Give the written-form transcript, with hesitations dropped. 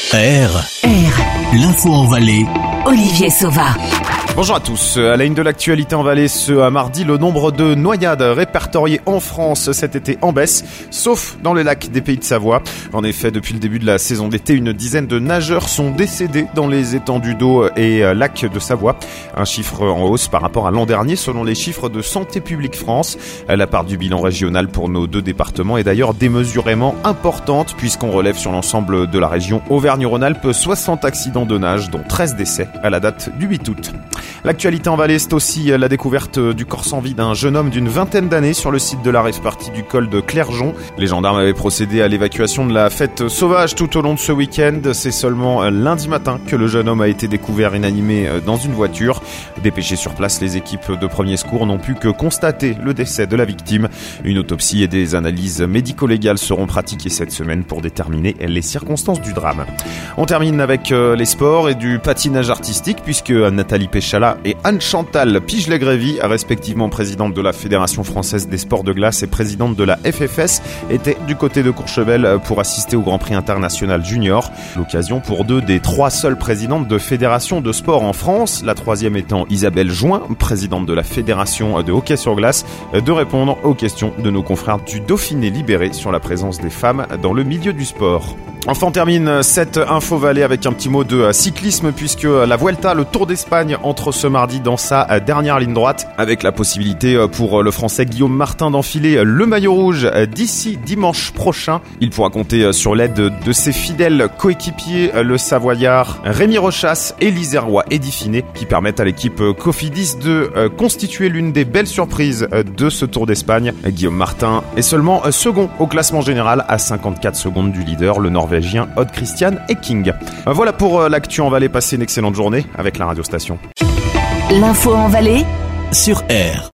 R. L'info en Valais. Olivier Sauva. Bonjour à tous. À la une de l'actualité en Valais, ce mardi, le nombre de noyades répertoriées en France cet été en baisse, sauf dans les lacs des Pays de Savoie. En effet, depuis le début de la saison d'été, une dizaine de nageurs sont décédés dans les étendues d'eau et lacs de Savoie. Un chiffre en hausse par rapport à l'an dernier, selon les chiffres de Santé publique France. La part du bilan régional pour nos deux départements est d'ailleurs démesurément importante, puisqu'on relève sur l'ensemble de la région Auvergne-Rhône-Alpes 60 accidents de nage, dont 13 décès à la date du 8 août. L'actualité en Valais, c'est aussi la découverte du corps sans vie d'un jeune homme d'une vingtaine d'années sur le site de la rave-party du col de Clergeon. Les gendarmes avaient procédé à l'évacuation de la fête sauvage tout au long de ce week-end. C'est seulement lundi matin que le jeune homme a été découvert inanimé dans une voiture. Dépêchés sur place, les équipes de premiers secours n'ont pu que constater le décès de la victime. Une autopsie et des analyses médico-légales seront pratiquées cette semaine pour déterminer les circonstances du drame. On termine avec les sports et du patinage artistique, puisque Nathalie Péchala et Anne-Chantal Piglet-Grévy, respectivement présidente de la Fédération française des sports de glace et présidente de la FFS, étaient du côté de Courchevel pour assister au Grand Prix international junior. L'occasion pour deux des trois seules présidentes de fédérations de sport en France, la troisième étant Isabelle Join, présidente de la Fédération de hockey sur glace, de répondre aux questions de nos confrères du Dauphiné Libéré sur la présence des femmes dans le milieu du sport. Enfin, on termine cette info Valais avec un petit mot de cyclisme, puisque la Vuelta, le Tour d'Espagne, entre ce mardi dans sa dernière ligne droite, avec la possibilité pour le Français Guillaume Martin d'enfiler le maillot rouge d'ici dimanche prochain. Il pourra compter sur l'aide de ses fidèles coéquipiers, le Savoyard Rémi Rochas et l'Isérois Eddy Finet, qui permettent à l'équipe Cofidis de constituer l'une des belles surprises de ce Tour d'Espagne. Guillaume Martin est seulement second au classement général à 54 secondes du leader, le Norvégien Odd Christian Ekking. Voilà pour l'actu en Valais. Passez une excellente journée avec la radio station. L'info en Valais Sur R.